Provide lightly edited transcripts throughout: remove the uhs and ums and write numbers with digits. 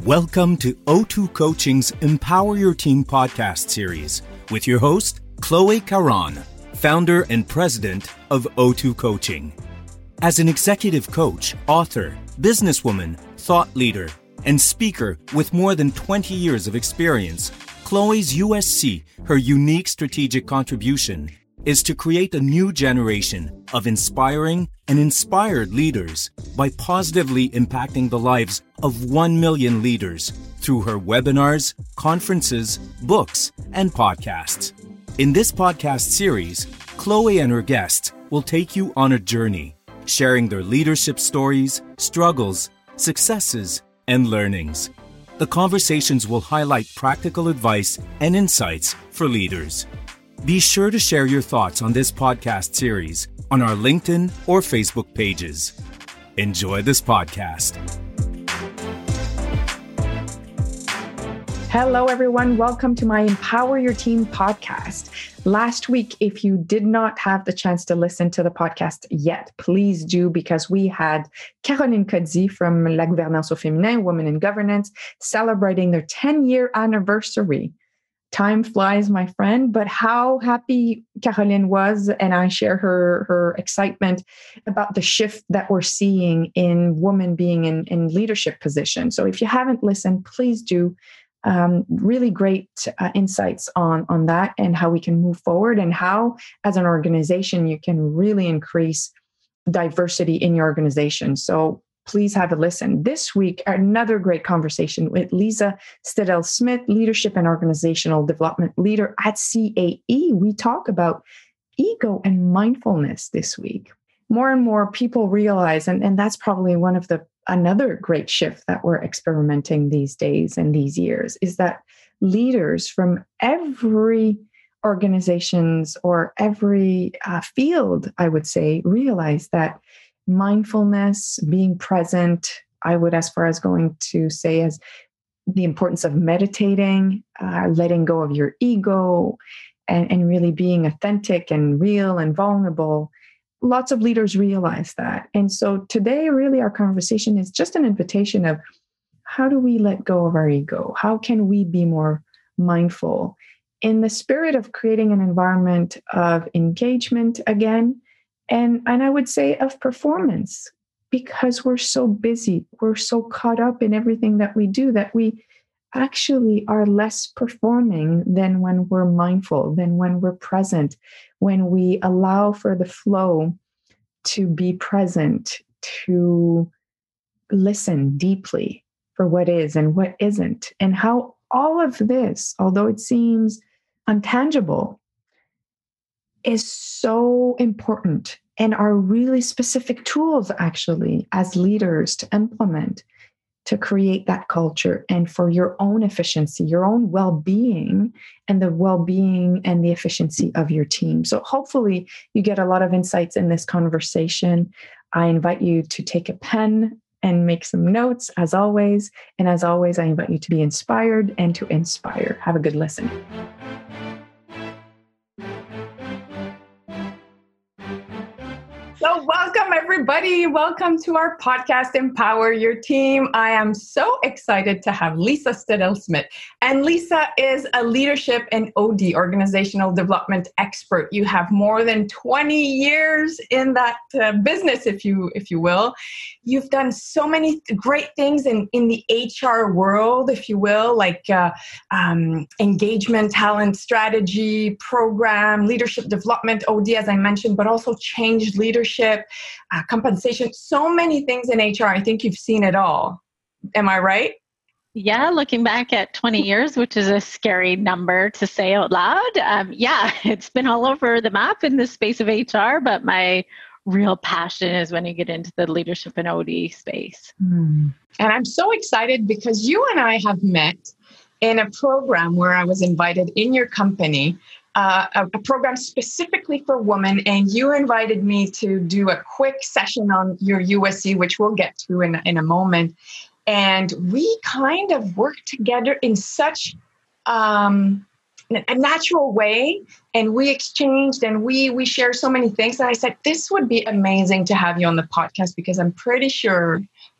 Welcome to O2 Coaching's Empower Your Team podcast series with your host, Chloe Caron, founder and president of O2 Coaching. As an executive coach, author, businesswoman, thought leader, and speaker with more than 20 years of experience, Chloe's USC, her unique strategic contribution, is to create a new generation of inspiring and inspired leaders by positively impacting the lives of 1 million leaders through her webinars, conferences, books, and podcasts. In this podcast series, Chloe and her guests will take you on a journey, sharing their leadership stories, struggles, successes, and learnings. The conversations will highlight practical advice and insights for leaders. Be sure to share your thoughts on this podcast series on our LinkedIn or Facebook pages. Enjoy this podcast. Hello, everyone. Welcome to my Empower Your Team podcast. Last week, if you did not have the chance to listen to the podcast yet, please do, because we had Caroline Codzi from La Gouvernance au Féminin, Women in Governance, celebrating their 10-year anniversary. Time flies, my friend, but how happy Caroline was, and I share her excitement about the shift that we're seeing in women being in leadership positions. So if you haven't listened, please do. Really great insights on that and how we can move forward and how, as an organization, you can really increase diversity in your organization. So please have a listen. This week, another great conversation with Lisa Stedel-Smith, Leadership and Organizational Development Leader at CAE. We talk about ego and mindfulness this week. More and more people realize, and that's probably another great shift that we're experimenting these days and these years, is that leaders from every organizations or every field, I would say, realize that mindfulness, being present, I would as far as going to say as the importance of meditating, letting go of your ego, and really being authentic and real and vulnerable. Lots of leaders realize that. And so today, really, our conversation is just an invitation of how do we let go of our ego? How can we be more mindful in the spirit of creating an environment of engagement again? And I would say of performance, because we're so busy, we're so caught up in everything that we do that we actually are less performing than when we're mindful, than when we're present, when we allow for the flow to be present, to listen deeply for what is and what isn't, and how all of this, although it seems untangible, is so important and are really specific tools, actually, as leaders to implement to create that culture and for your own efficiency, your own well-being, and the well-being and the efficiency of your team. So hopefully you get a lot of insights in this conversation. I invite you to take a pen and make some notes, as always. And as always, I invite you to be inspired and to inspire. Have a good listen. So welcome, everybody. Welcome to our podcast, Empower Your Team. I am so excited to have Lisa Stedel-Smith. And Lisa is a leadership and OD, organizational development expert. You have more than 20 years in that business, if you will. You've done so many great things in the HR world, if you will, like engagement, talent strategy, program, leadership development, OD, as I mentioned, but also change leadership, compensation, so many things in HR. I think you've seen it all. Am I right? Yeah, looking back at 20 years, which is a scary number to say out loud. It's been all over the map in the space of HR, but my real passion is when you get into the leadership and OD space. And I'm so excited because you and I have met in a program where I was invited in your company, a program specifically for women, and you invited me to do a quick session on your USC, which we'll get to in a moment. And we kind of worked together in such a natural way, and we exchanged and we share so many things that I said, this would be amazing to have you on the podcast, because I'm pretty sure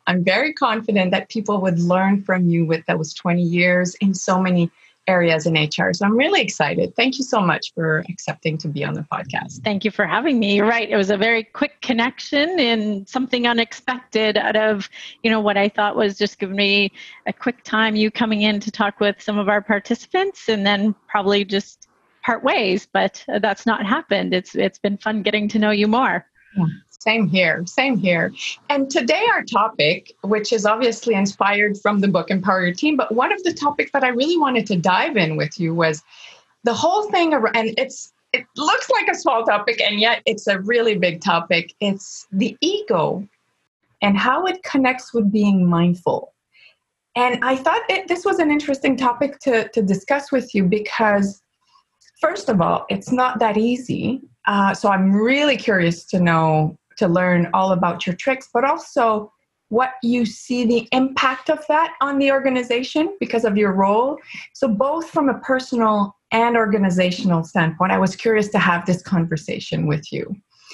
I'm very confident that people would learn from you with those 20 years in so many areas in HR. So I'm really excited. Thank you so much for accepting to be on the podcast. Thank you for having me. You're right. It was a very quick connection and something unexpected out of, what I thought was just giving me a quick time, you coming in to talk with some of our participants and then probably just part ways, but that's not happened. It's been fun getting to know you more. Yeah, same here. And today our topic, which is obviously inspired from the book Empower Your Team, but one of the topics that I really wanted to dive in with you was the whole thing around, and it looks like a small topic, and yet it's a really big topic. It's the ego and how it connects with being mindful. And I thought this was an interesting topic to discuss with you because, first of all, it's not that easy. So I'm really curious to learn all about your tricks, but also what you see the impact of that on the organization because of your role. So both from a personal and organizational standpoint, I was curious to have this conversation with you.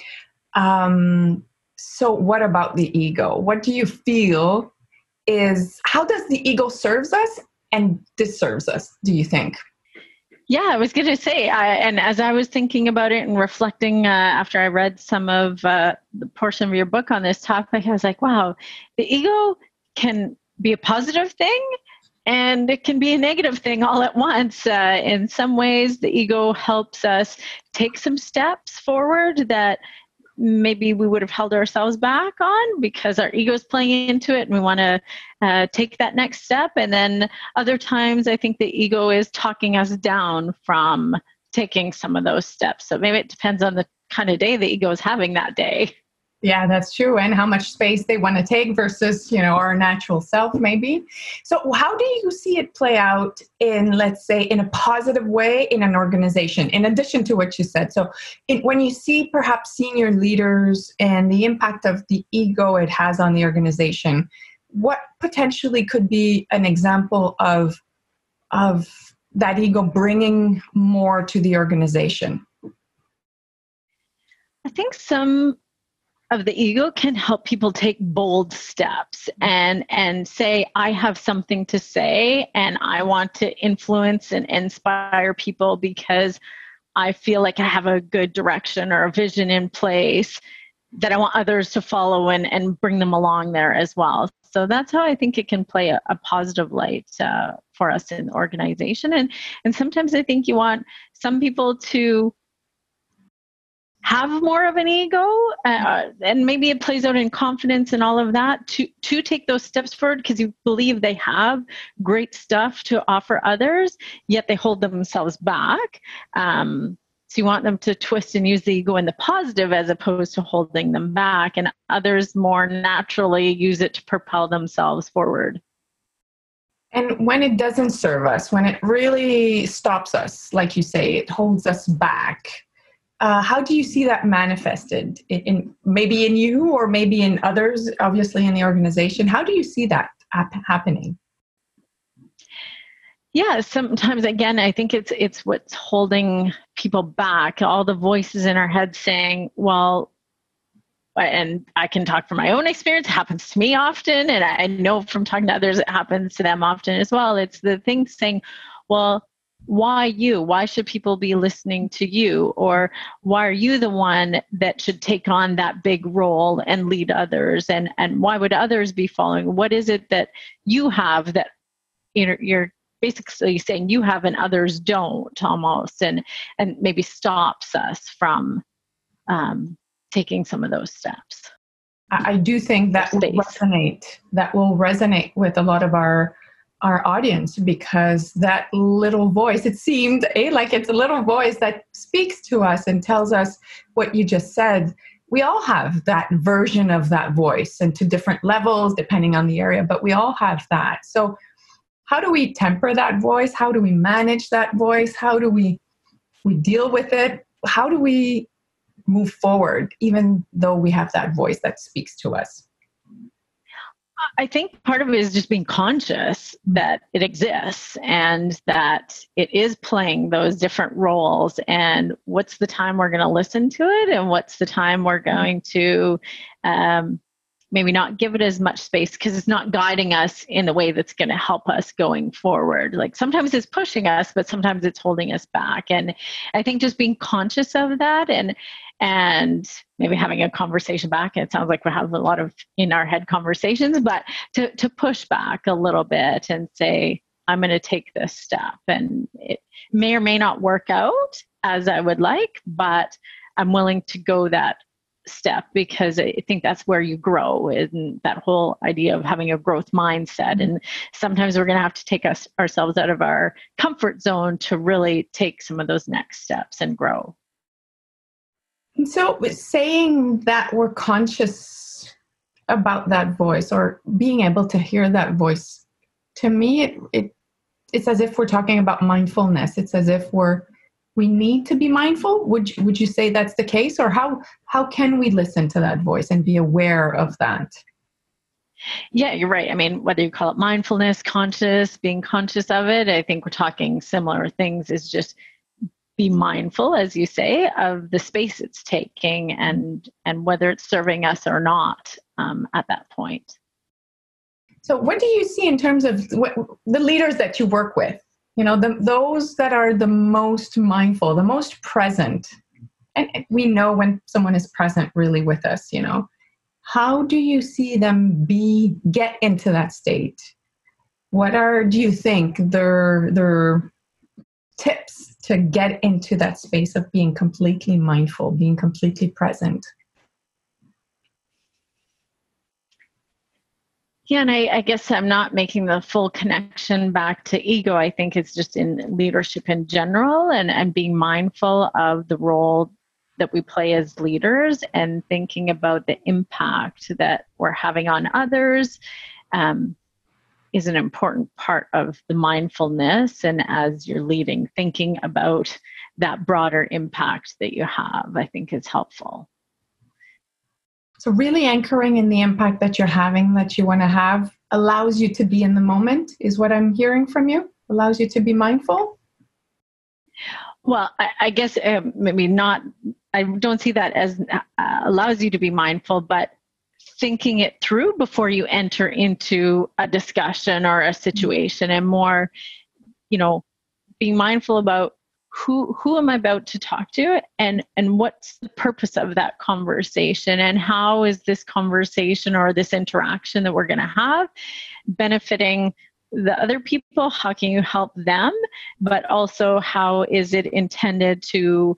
So what about the ego? What do you feel how does the ego serves us and disserves us, do you think? Yeah, I was going to say, and as I was thinking about it and reflecting after I read some of the portion of your book on this topic, I was like, wow, the ego can be a positive thing and it can be a negative thing all at once. In some ways, the ego helps us take some steps forward that maybe we would have held ourselves back on because our ego is playing into it and we want to take that next step. And then other times I think the ego is talking us down from taking some of those steps. So maybe it depends on the kind of day the ego is having that day. Yeah, that's true. And how much space they want to take versus, our natural self, maybe. So how do you see it play out in, let's say, in a positive way in an organization, in addition to what you said? So when you see perhaps senior leaders and the impact of the ego it has on the organization, what potentially could be an example of that ego bringing more to the organization? I think some of the ego can help people take bold steps and say, I have something to say and I want to influence and inspire people because I feel like I have a good direction or a vision in place that I want others to follow and bring them along there as well. So that's how I think it can play a positive light for us in the organization. And sometimes I think you want some people to have more of an ego, and maybe it plays out in confidence and all of that to take those steps forward because you believe they have great stuff to offer others, yet they hold themselves back. So you want them to twist and use the ego in the positive as opposed to holding them back, and others more naturally use it to propel themselves forward. And when it doesn't serve us, when it really stops us, like you say, it holds us back, how do you see that manifested in maybe in you or maybe in others, obviously in the organization? How do you see that happening? Yeah, sometimes, again, I think it's what's holding people back. All the voices in our head saying, well, and I can talk from my own experience, it happens to me often, and I know from talking to others, it happens to them often as well. It's the thing saying, well, why you? Why should people be listening to you? Or why are you the one that should take on that big role and lead others? And why would others be following? What is it that you have that you're basically saying you have and others don't almost, and maybe stops us from taking some of those steps? I do think that will resonate with a lot of our audience, because that little voice, it seemed like it's a little voice that speaks to us and tells us what you just said. We all have that version of that voice, and to different levels depending on the area, but we all have that. So how do we temper that voice? How do we manage that voice? How do we deal with it? How do we move forward even though we have that voice that speaks to us? I think part of it is just being conscious that it exists and that it is playing those different roles, and what's the time we're going to listen to it and what's the time we're going to maybe not give it as much space because it's not guiding us in the way that's going to help us going forward. Like sometimes it's pushing us, but sometimes it's holding us back. And I think just being conscious of that and maybe having a conversation back. It sounds like we have a lot of in our head conversations, but to push back a little bit and say, I'm going to take this step. And it may or may not work out as I would like, but I'm willing to go that step because I think that's where you grow, and that whole idea of having a growth mindset. And sometimes we're going to have to take ourselves out of our comfort zone to really take some of those next steps and grow. And so saying that we're conscious about that voice or being able to hear that voice, to me, it's as if we're talking about mindfulness. It's as if we need to be mindful. Would you say that's the case? Or how can we listen to that voice and be aware of that? Yeah, you're right. I mean, whether you call it mindfulness, conscious, being conscious of it, I think we're talking similar things, is just be mindful, as you say, of the space it's taking and whether it's serving us or not at that point. So what do you see in terms of the leaders that you work with? Those that are the most mindful, the most present. And we know when someone is present really with us, how do you see them get into that state? What do you think, their tips to get into that space of being completely mindful, being completely present? Yeah, and I guess I'm not making the full connection back to ego. I think it's just in leadership in general and being mindful of the role that we play as leaders and thinking about the impact that we're having on others is an important part of the mindfulness. And as you're leading, thinking about that broader impact that you have, I think is helpful. So really anchoring in the impact that you're having, that you want to have, allows you to be in the moment, is what I'm hearing from you? Allows you to be mindful? Well, I guess maybe not, I don't see that as allows you to be mindful, but thinking it through before you enter into a discussion or a situation, and more, being mindful about who am I about to talk to, and what's the purpose of that conversation, and how is this conversation or this interaction that we're going to have benefiting the other people? How can you help them? But also, how is it intended to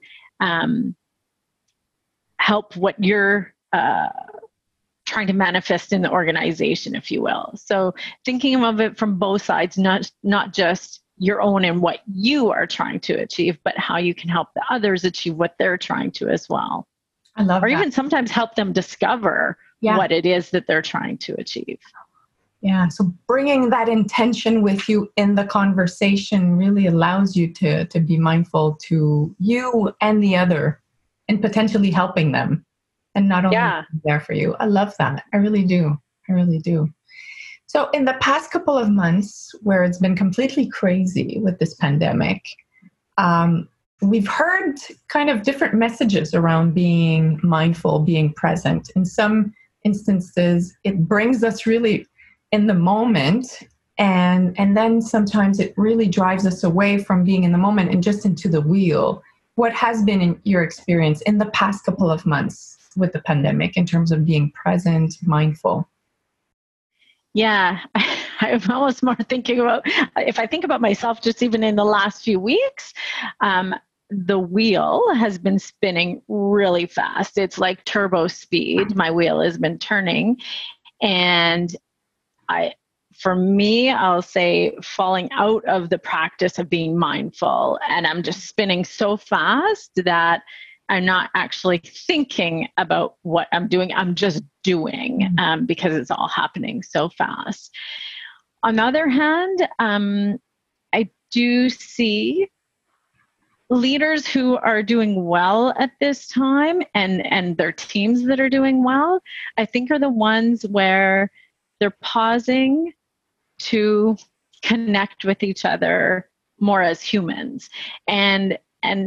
help what you're trying to manifest in the organization, if you will? So thinking of it from both sides, not just your own and what you are trying to achieve, but how you can help the others achieve what they're trying to as well. I love that. Or even sometimes help them discover what it is that they're trying to achieve. Yeah, so bringing that intention with you in the conversation really allows you to be mindful to you and the other, and potentially helping them, and not only there for you. I love that. I really do. So in the past couple of months, where it's been completely crazy with this pandemic, we've heard kind of different messages around being mindful, being present. In some instances, it brings us really in the moment, and then sometimes it really drives us away from being in the moment and just into the wheel. What has been in your experience in the past couple of months with the pandemic in terms of being present, mindful? Yeah, I'm almost more thinking about, if I think about myself, just even in the last few weeks, the wheel has been spinning really fast. It's like turbo speed. My wheel has been turning. And for me, I'll say falling out of the practice of being mindful. And I'm just spinning so fast that I'm not actually thinking about what I'm doing. I'm just doing because it's all happening so fast. On the other hand, I do see leaders who are doing well at this time, and their teams that are doing well, I think are the ones where they're pausing to connect with each other more as humans, and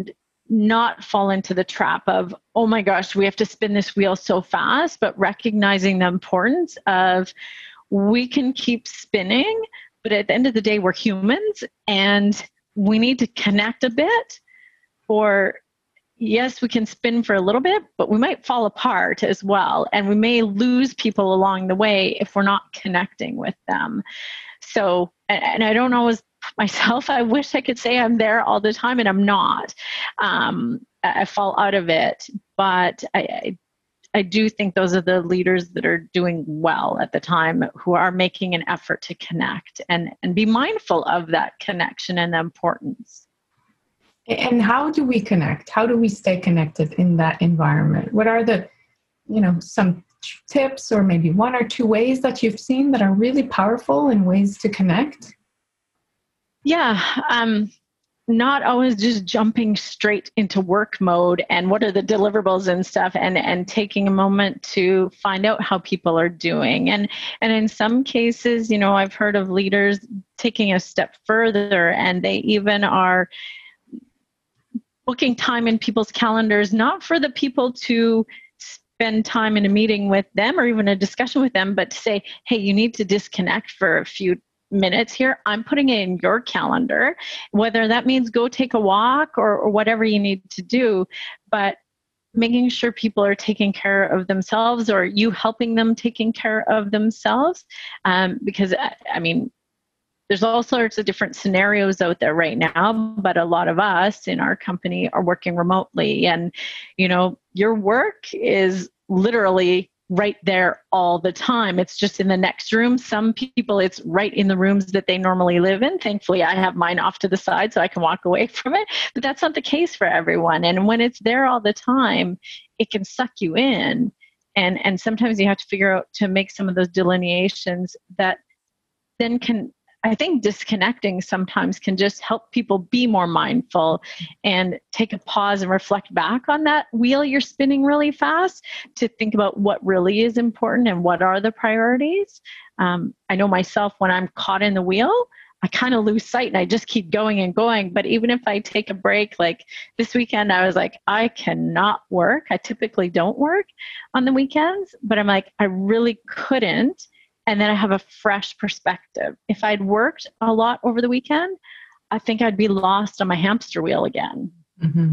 not fall into the trap of, oh my gosh, we have to spin this wheel so fast, but recognizing the importance of we can keep spinning, but at the end of the day, we're humans and we need to connect a bit. Or yes, we can spin for a little bit, but we might fall apart as well. And we may lose people along the way if we're not connecting with them. So, and I don't always myself, I wish I could say I'm there all the time, and I'm not. I fall out of it, but I do think those are the leaders that are doing well at the time, who are making an effort to connect and be mindful of that connection and the importance. And how do we connect? How do we stay connected in that environment? What are the, some tips or maybe one or two ways that you've seen that are really powerful in ways to connect? Yeah. Not always just jumping straight into work mode and what are the deliverables and stuff, and taking a moment to find out how people are doing. And in some cases, I've heard of leaders taking a step further, and they even are booking time in people's calendars, not for the people to spend time in a meeting with them or even a discussion with them, but to say, hey, you need to disconnect for a few minutes here. I'm putting it in your calendar, whether that means go take a walk or whatever you need to do, but making sure people are taking care of themselves, or you helping them taking care of themselves. Because there's all sorts of different scenarios out there right now, but a lot of us in our company are working remotely, and your work is literally right there all the time. It's just in the next room. Some people, it's right in the rooms that they normally live in. Thankfully, I have mine off to the side so I can walk away from it, but that's not the case for everyone. And when it's there all the time, it can suck you in. And sometimes you have to figure out to make some of those delineations that then can, I think disconnecting sometimes can just help people be more mindful and take a pause and reflect back on that wheel you're spinning really fast to think about what really is important and what are the priorities. I know myself, when I'm caught in the wheel, I kind of lose sight and I just keep going and going. But even if I take a break, like this weekend, I was like, I cannot work. I typically don't work on the weekends, but I'm like, I really couldn't. And then I have a fresh perspective. If I'd worked a lot over the weekend, I think I'd be lost on my hamster wheel again. Mm-hmm.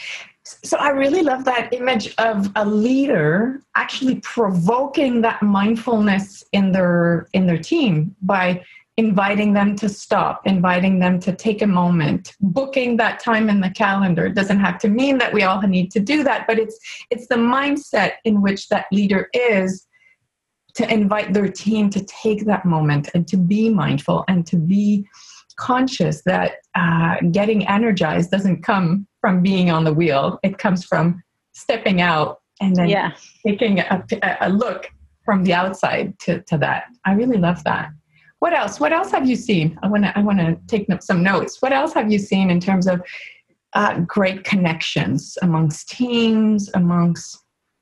So I really love that image of a leader actually provoking that mindfulness in their team by inviting them to stop, inviting them to take a moment, booking that time in the calendar. It doesn't have to mean that we all need to do that, but it's the mindset in which that leader is, to invite their team to take that moment and to be mindful and to be conscious that getting energized doesn't come from being on the wheel. It comes from stepping out and then taking a look from the outside to that. I really love that. What else? What else have you seen? I want to take some notes. What else have you seen in terms of great connections amongst teams, amongst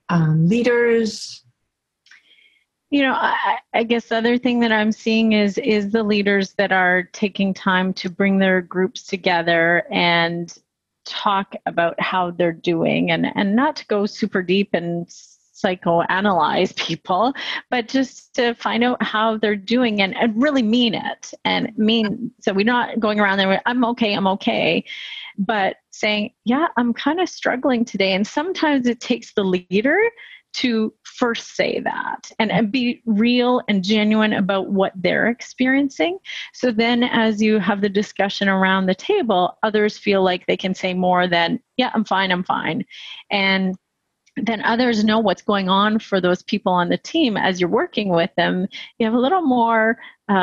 leaders? I guess the other thing that I'm seeing is the leaders that are taking time to bring their groups together and talk about how they're doing, and not to go super deep and psychoanalyze people, but just to find out how they're doing and really mean it. So we're not going around there, I'm okay, but saying, yeah, I'm kind of struggling today. And sometimes it takes the leader to first say that and be real and genuine about what they're experiencing. So then as you have the discussion around the table, others feel like they can say more than, yeah, I'm fine. And then others know what's going on for those people on the team. As you're working with them, you have a little more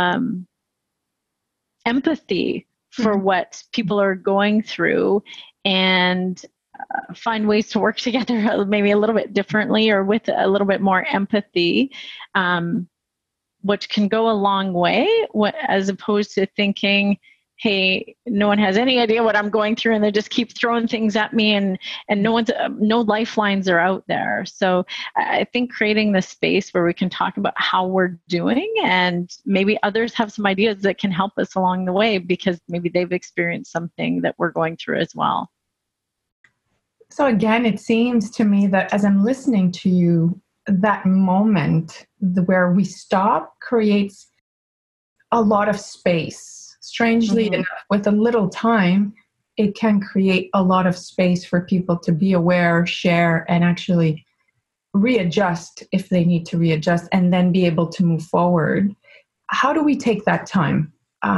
empathy for what people are going through, and find ways to work together maybe a little bit differently or with a little bit more empathy, which can go a long way, as opposed to thinking, hey, no one has any idea what I'm going through and they just keep throwing things at me, and no lifelines are out there. So I think creating the space where we can talk about how we're doing, and maybe others have some ideas that can help us along the way because maybe they've experienced something that we're going through as well. So again, it seems to me that as I'm listening to you, that moment where we stop creates a lot of space. Strangely enough, with a little time, it can create a lot of space for people to be aware, share, and actually readjust if they need to readjust, and then be able to move forward. How do we take that time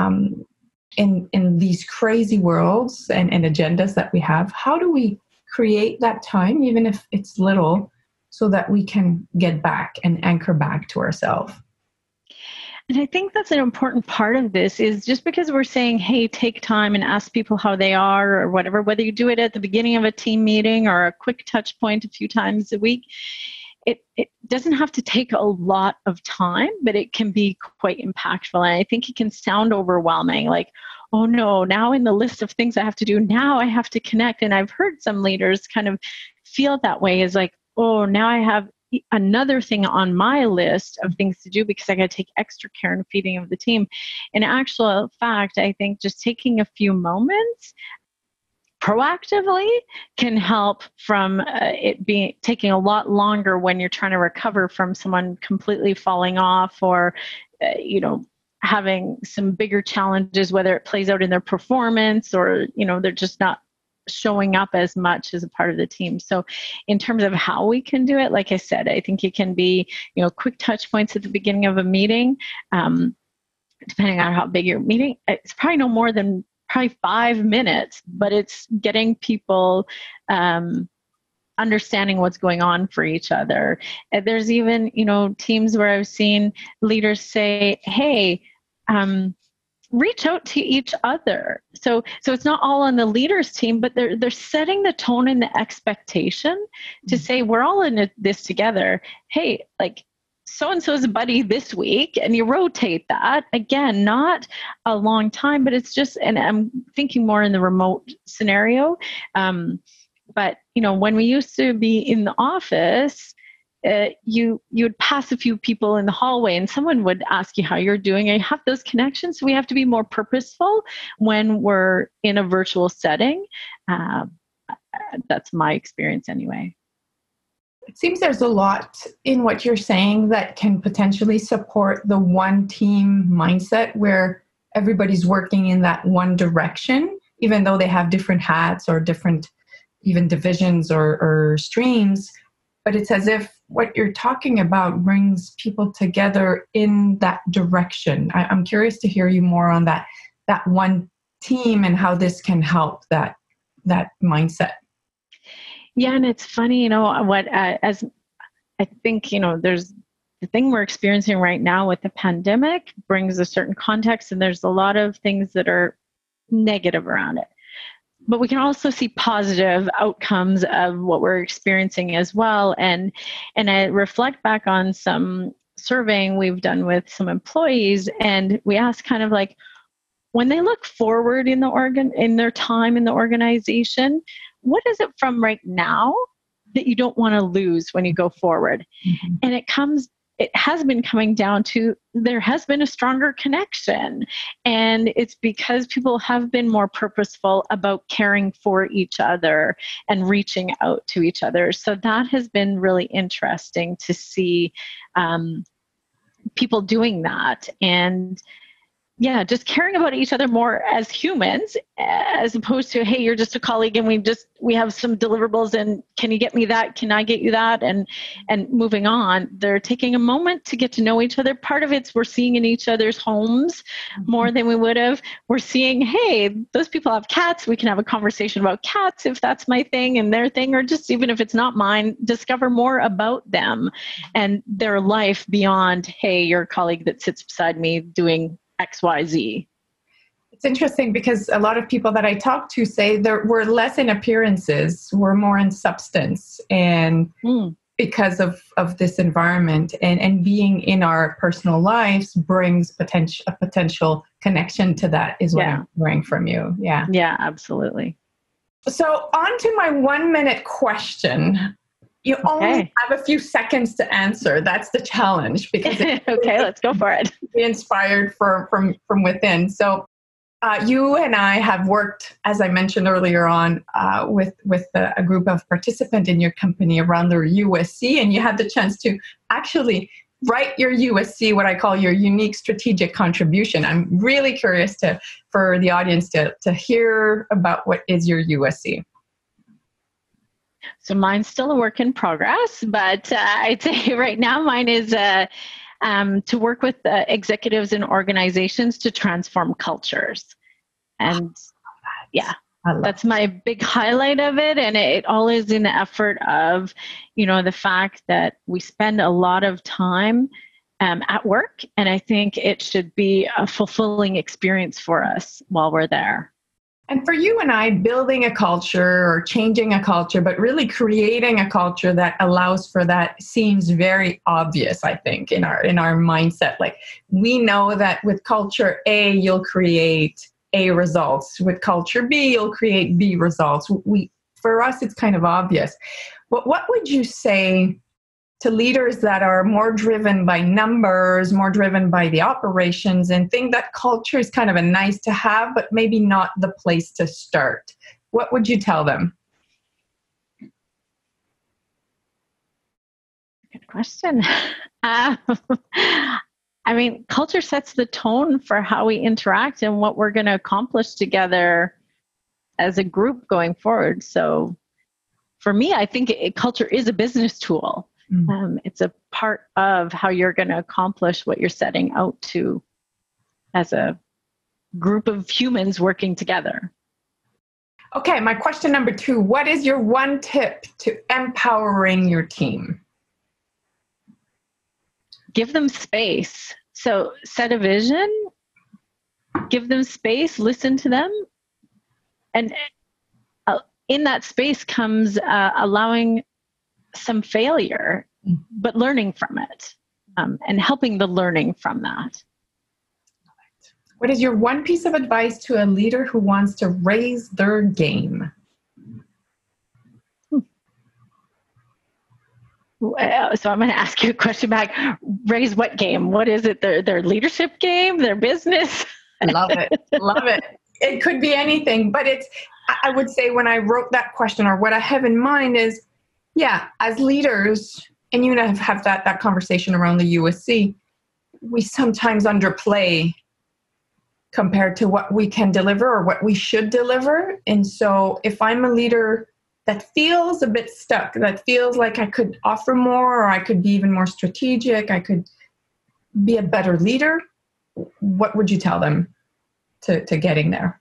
in these crazy worlds and agendas that we have? How do we create that time, even if it's little, so that we can get back and anchor back to ourselves? And I think that's an important part of this is just because we're saying, hey, take time and ask people how they are or whatever, whether you do it at the beginning of a team meeting or a quick touch point a few times a week, it doesn't have to take a lot of time, but it can be quite impactful. And I think it can sound overwhelming, like, oh no, now in the list of things I have to do, now I have to connect. And I've heard some leaders kind of feel that way, is like, oh, now I have another thing on my list of things to do because I got to take extra care and feeding of the team. In actual fact, I think just taking a few moments proactively can help from it being taking a lot longer when you're trying to recover from someone completely falling off or, having some bigger challenges, whether it plays out in their performance or, they're just not showing up as much as a part of the team. So in terms of how we can do it, like I said, I think it can be, quick touch points at the beginning of a meeting, depending on how big your meeting, it's probably no more than 5 minutes, but it's getting people understanding what's going on for each other. And there's even, teams where I've seen leaders say, hey, reach out to each other. So it's not all on the leaders team, but they're setting the tone and the expectation to say, we're all in this together. Hey, like so-and-so's a buddy this week, and you rotate that. Again, not a long time, but it's just, and I'm thinking more in the remote scenario. But, when we used to be in the office, you would pass a few people in the hallway and someone would ask you how you're doing, and you have those connections. So we have to be more purposeful when we're in a virtual setting. That's my experience anyway. It seems there's a lot in what you're saying that can potentially support the one team mindset where everybody's working in that one direction, even though they have different hats or different even divisions or streams. But it's as if what you're talking about brings people together in that direction. I'm curious to hear you more on that one team and how this can help that mindset. Yeah, and it's funny, as I think, there's the thing we're experiencing right now with the pandemic brings a certain context, and there's a lot of things that are negative around it. But we can also see positive outcomes of what we're experiencing as well. And I reflect back on some surveying we've done with some employees, and we ask kind of like, when they look forward in their time in the organization, what is it from right now that you don't want to lose when you go forward? Mm-hmm. And it has been coming down to, there has been a stronger connection. And it's because people have been more purposeful about caring for each other and reaching out to each other. So that has been really interesting to see people doing that. And yeah, just caring about each other more as humans, as opposed to, hey, you're just a colleague and we have some deliverables and can you get me that? Can I get you that? And moving on. They're taking a moment to get to know each other. Part of it's we're seeing in each other's homes more than we would have. We're seeing, hey, those people have cats. We can have a conversation about cats if that's my thing and their thing, or just even if it's not mine, discover more about them and their life beyond, hey, you're a colleague that sits beside me doing XYZ. It's interesting because a lot of people that I talk to say we're less in appearances, we're more in substance, and because of this environment and being in our personal lives brings a potential connection to that is what I'm hearing from you. Yeah. Yeah, absolutely. So on to my 1-minute question. You only have a few seconds to answer. That's the challenge because okay, let's go for it. Be inspired from within. So You and I have worked, as I mentioned earlier on, with a group of participants in your company around their USC, and you had the chance to actually write your USC, what I call your unique strategic contribution. I'm really curious for the audience to hear about what is your USC. So mine's still a work in progress, but I'd say right now mine is to work with executives and organizations to transform cultures. And yeah, that's my big highlight of it. And it all is in the effort of, the fact that we spend a lot of time at work. And I think it should be a fulfilling experience for us while we're there. And for you and I, building a culture or changing a culture, but really creating a culture that allows for that seems very obvious, I think, in our mindset. Like, we know that with culture A, you'll create A results. With culture B, you'll create B results. For us, it's kind of obvious. But what would you say to leaders that are more driven by numbers, more driven by the operations, and think that culture is kind of a nice to have, but maybe not the place to start? What would you tell them? Good question. Culture sets the tone for how we interact and what we're going to accomplish together as a group going forward. So for me, I think culture is a business tool. It's a part of how you're going to accomplish what you're setting out to as a group of humans working together. Okay, my question number 2, what is your one tip to empowering your team? Give them space. So set a vision, give them space, listen to them. And in that space comes allowing some failure, but learning from it, and helping the learning from that. What is your one piece of advice to a leader who wants to raise their game? So I'm going to ask you a question back. Raise what game? What is it? Their leadership game? Their business? Love it. Love it. It could be anything, but I would say when I wrote that question, or what I have in mind is, yeah, as leaders, and you have that conversation around the USC, we sometimes underplay compared to what we can deliver or what we should deliver. And so if I'm a leader that feels a bit stuck, that feels like I could offer more, or I could be even more strategic, I could be a better leader, what would you tell them to getting there?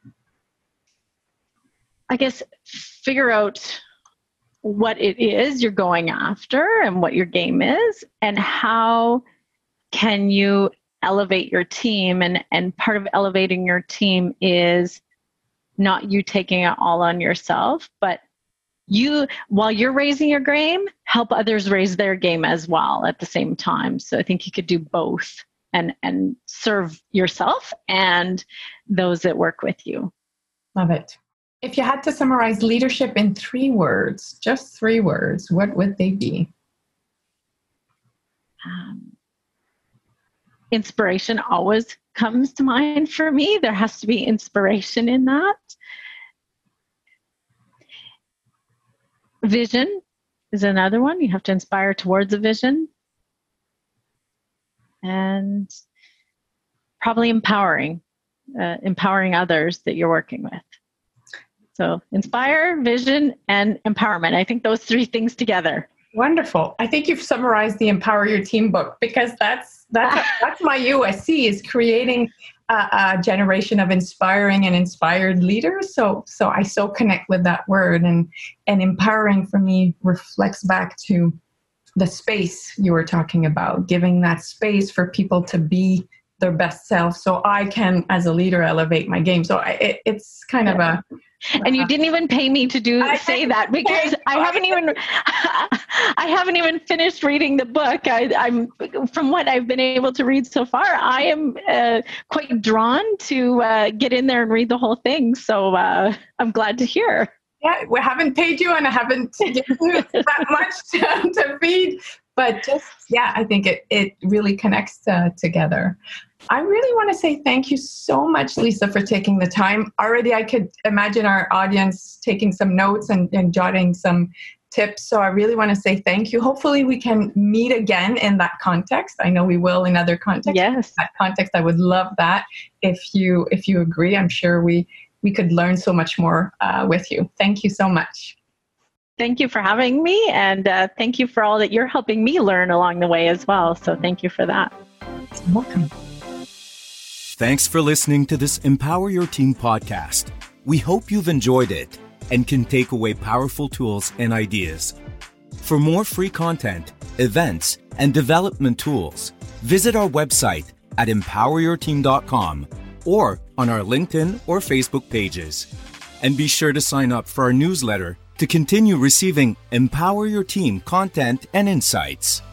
I guess figure out what it is you're going after and what your game is, and how can you elevate your team. And part of elevating your team is not you taking it all on yourself, but you, while you're raising your game, help others raise their game as well at the same time. So I think you could do both and serve yourself and those that work with you. Love it. If you had to summarize leadership in 3 words, just 3 words, what would they be? Inspiration always comes to mind for me. There has to be inspiration in that. Vision is another one. You have to inspire towards a vision. And probably empowering others that you're working with. So inspire, vision, and empowerment. I think those 3 things together. Wonderful. I think you've summarized the Empower Your Team book, because that's my USC, is creating a generation of inspiring and inspired leaders. So I so connect with that word, and empowering for me reflects back to the space you were talking about, giving that space for people to be their best self, so I can, as a leader, elevate my game. So it's kind of a... And you didn't even pay me to say that, because I haven't even finished reading the book. I'm from what I've been able to read so far, I am quite drawn to get in there and read the whole thing. So I'm glad to hear. Yeah, we haven't paid you, and I haven't given you that much to feed. But just, yeah, I think it really connects together. I really want to say thank you so much, Lisa, for taking the time. Already I could imagine our audience taking some notes and jotting some tips. So I really want to say thank you. Hopefully we can meet again in that context. I know we will in other contexts. Yes. In that context, I would love that. If you agree, I'm sure we could learn so much more with you. Thank you so much. Thank you for having me. And thank you for all that you're helping me learn along the way as well. So thank you for that. You're welcome. Thanks for listening to this Empower Your Team podcast. We hope you've enjoyed it and can take away powerful tools and ideas. For more free content, events, and development tools, visit our website at empoweryourteam.com or on our LinkedIn or Facebook pages. And be sure to sign up for our newsletter to continue receiving Empower Your Team content and insights.